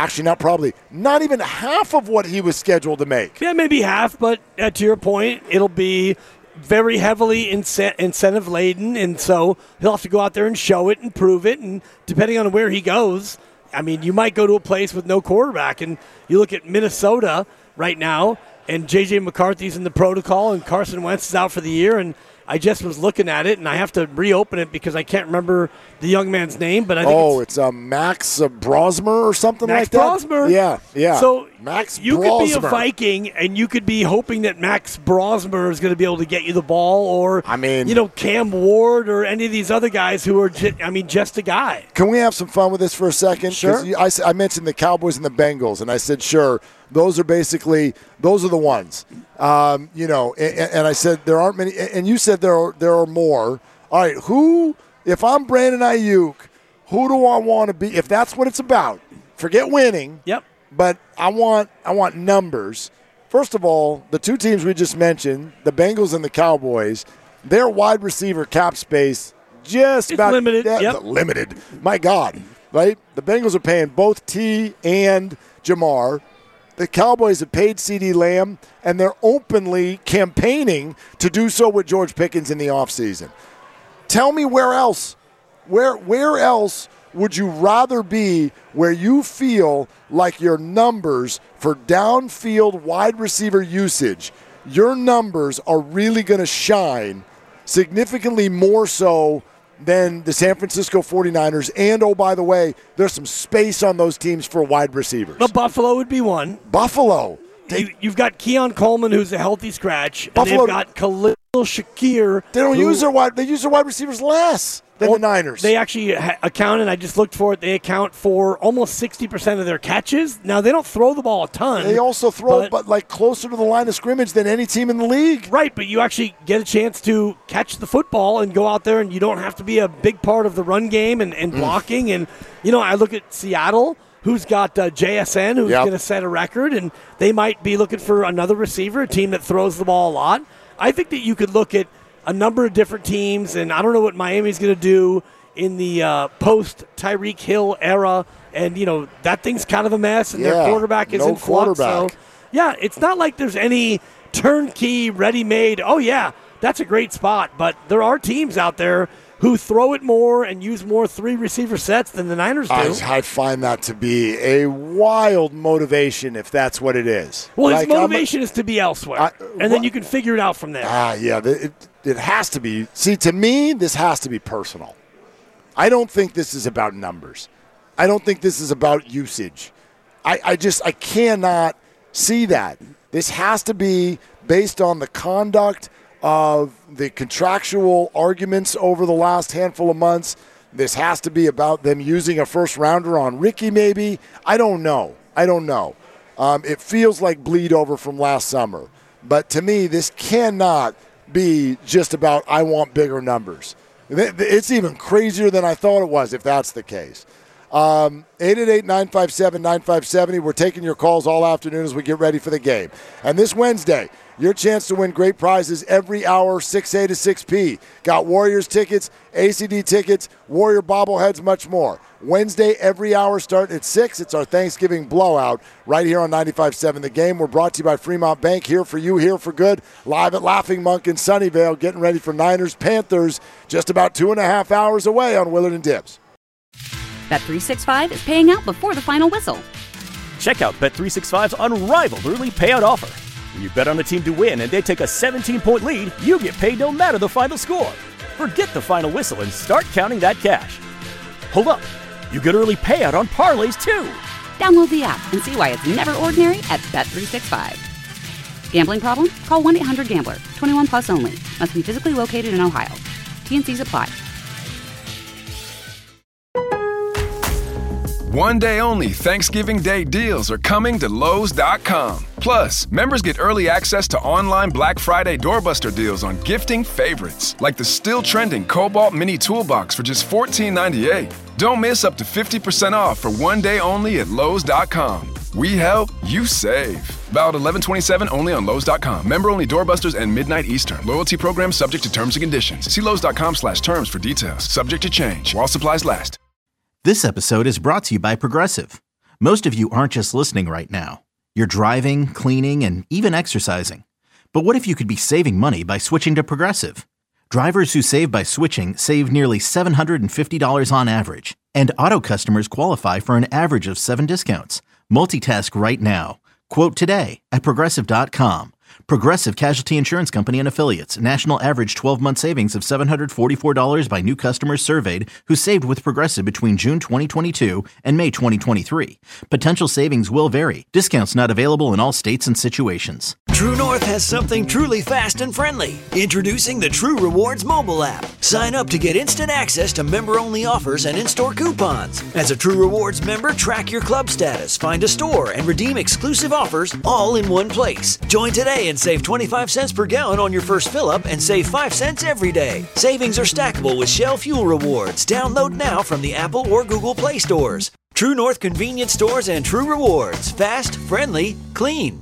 half of what he was scheduled to make. Yeah, maybe half, but to your point, it'll be very heavily incentive laden, and so he'll have to go out there and show it and prove it, and depending on where he goes, I mean, you might go to a place with no quarterback, and you look at Minnesota right now, and J.J. McCarthy's in the protocol, and Carson Wentz is out for the year, and I just was looking at it, and I have to reopen it because I can't remember the young man's name. But I think it's Max Brosmer or something Max like that. Brosmer. Yeah. So Max you Brosmer. could be a Viking, and you could be hoping that Max Brosmer is going to be able to get you the ball, or Cam Ward or any of these other guys who are just a guy. Can we have some fun with this for a second? Sure. I mentioned the Cowboys and the Bengals, and I said, sure, those are the ones. And I said there aren't many, and you said there are more. All right, if I'm Brandon Ayuk, who do I want to be? If that's what it's about, forget winning. Yep. But I want numbers. First of all, the two teams we just mentioned, the Bengals and the Cowboys, their wide receiver cap space just about limited. Limited. My God, right? The Bengals are paying both T and Jamar. The Cowboys have paid CeeDee Lamb, and they're openly campaigning to do so with George Pickens in the offseason. Tell me where else. Where else would you rather be where you feel like your numbers for downfield wide receiver usage, your numbers are really going to shine significantly more so than the San Francisco 49ers? And, oh, by the way, there's some space on those teams for wide receivers. But Buffalo would be one. Buffalo. You've got Keon Coleman, who's a healthy scratch. Buffalo. And they've got Khalil Shakir. They use their wide receivers less than the Niners. They actually account, and I just looked for it, they account for almost 60% of their catches. Now, they don't throw the ball a ton. They also throw, but like closer to the line of scrimmage than any team in the league. Right, but you actually get a chance to catch the football and go out there, and you don't have to be a big part of the run game and blocking. And, I look at Seattle, who's got JSN, who's going to set a record, and they might be looking for another receiver, a team that throws the ball a lot. I think that you could look at a number of different teams, and I don't know what Miami's going to do in the post-Tyreek Hill era, and, that thing's kind of a mess, and their quarterback is in flux. So, it's not like there's any turnkey, ready-made, that's a great spot, but there are teams out there who throw it more and use more three-receiver sets than the Niners do. I find that to be a wild motivation if that's what it is. Well, his motivation is to be elsewhere, and then you can figure it out from there. It has to be. See, to me, this has to be personal. I don't think this is about numbers. I don't think this is about usage. I cannot see that. This has to be based on the conduct of the contractual arguments over the last handful of months. This has to be about them using a first-rounder on Ricky maybe. I don't know. It feels like bleed over from last summer. But to me, this cannot be just about I want bigger numbers. It's even crazier than I thought it was, if that's the case. 888-957-9570. We're taking your calls all afternoon as we get ready for the game. And this Wednesday, your chance to win great prizes every hour, 6A to 6P. Got Warriors tickets, ACD tickets, Warrior bobbleheads, much more. Wednesday, every hour starting at 6. It's our Thanksgiving blowout right here on 95.7 The Game. We're brought to you by Fremont Bank, here for you, here for good. Live at Laughing Monk in Sunnyvale, getting ready for Niners-Panthers, just about 2.5 hours away on Willard and Dibs. Bet365 is paying out before the final whistle. Check out Bet365's unrivaled early payout offer. When you bet on a team to win and they take a 17-point lead, you get paid no matter the final score. Forget the final whistle and start counting that cash. Hold up. You get early payout on parlays, too. Download the app and see why it's never ordinary at Bet365. Gambling problem? Call 1-800-GAMBLER. 21 plus only. Must be physically located in Ohio. T&Cs apply. One day only Thanksgiving Day deals are coming to Lowe's.com. Plus, members get early access to online Black Friday doorbuster deals on gifting favorites, like the still trending Cobalt Mini Toolbox for just $14.98. Don't miss up to 50% off for one day only at Lowe's.com. We help, you save. Valid 11/27 only on Lowe's.com. Member only doorbusters and midnight Eastern. Loyalty program subject to terms and conditions. See Lowe's.com/terms for details. Subject to change while supplies last. This episode is brought to you by Progressive. Most of you aren't just listening right now. You're driving, cleaning, and even exercising. But what if you could be saving money by switching to Progressive? Drivers who save by switching save nearly $750 on average. And auto customers qualify for an average of 7 discounts. Multitask right now. Quote today at Progressive.com. Progressive Casualty Insurance Company and Affiliates. National average 12-month savings of $744 by new customers surveyed who saved with Progressive between June 2022 and May 2023. Potential savings will vary. Discounts not available in all states and situations. True North has something truly fast and friendly. Introducing the True Rewards mobile app. Sign up to get instant access to member-only offers and in-store coupons. As a True Rewards member, track your club status, find a store, and redeem exclusive offers all in one place. Join today and save 25 cents per gallon on your first fill-up and save 5 cents every day. Savings are stackable with Shell Fuel Rewards. Download now from the Apple or Google Play stores. True North convenience stores and True Rewards. Fast, friendly, clean.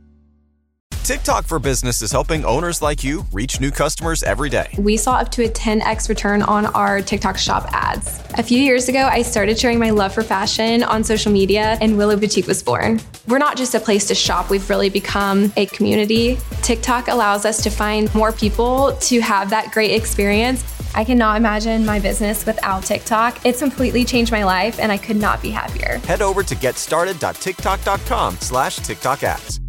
TikTok for Business is helping owners like you reach new customers every day. We saw up to a 10x return on our TikTok shop ads. A few years ago, I started sharing my love for fashion on social media, and Willow Boutique was born. We're not just a place to shop, we've really become a community. TikTok allows us to find more people to have that great experience. I cannot imagine my business without TikTok. It's completely changed my life, and I could not be happier. Head over to getstarted.tiktok.com/TikTok ads.